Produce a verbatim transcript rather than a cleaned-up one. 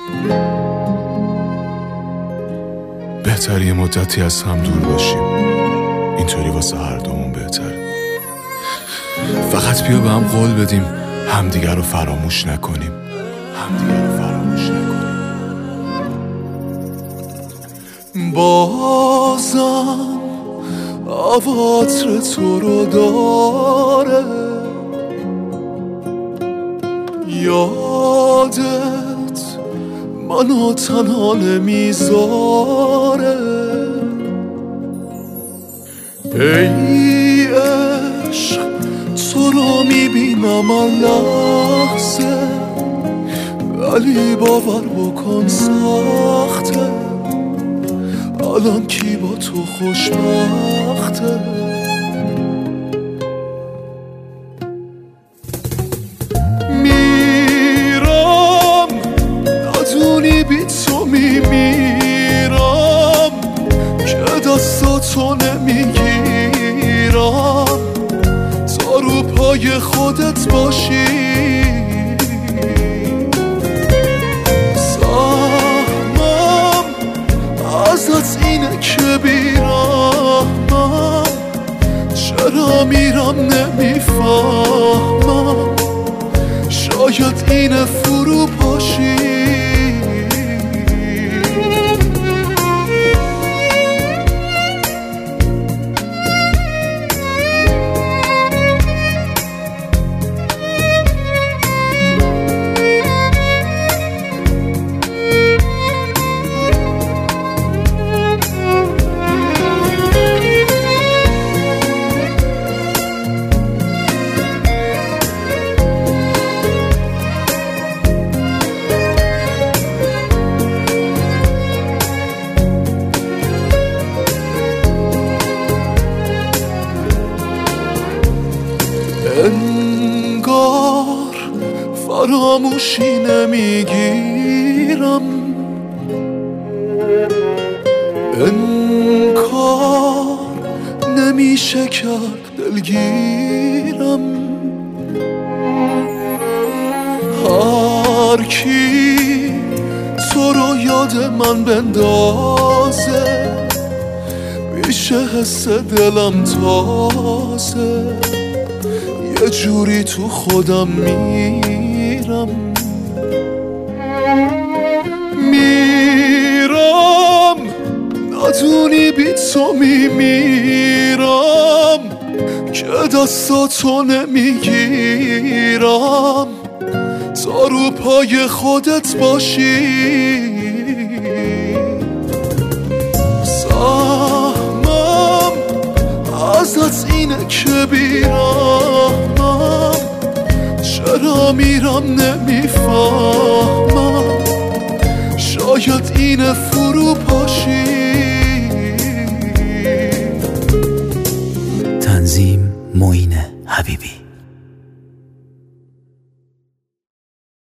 بهتره یه مدتی از هم دور باشیم، اینطوری واسه هر دومون بهتره. فقط بیا به هم قول بدیم همدیگر رو فراموش نکنیم، همدیگر رو فراموش نکنیم. بازم عواطر تو رو داره، یادت منو تنها نمیذاره. ای عشق تو رو میبینم هر لحظه، ولی باور بکن سخته، الان کی با تو خوشبخته؟ میرم ندونی بی تو میمیرم، که دستاتو نمیگیرم تا رو پای خودت باشی. ازت اینه که بیرحمم، چرا میرم نمیفهمم، شاید اینه فرو پاشی. انگار فراموشی نمیگیرم، انکار نمیشه کرد دلگیرم. هر کی تو رو یاد من بندازه، میشه حس دلم تازه، یه جوری تو خودم میرم. میرم ندونی بی تو میمیرم، که دستاتو نمیگیرم تا رو پای خودت باشی. سهمم ازت اینه که بیرحمم، چرا میرم نمیفهمم، شاید اینه فرو پاشی. تنظیم معین حبیبی.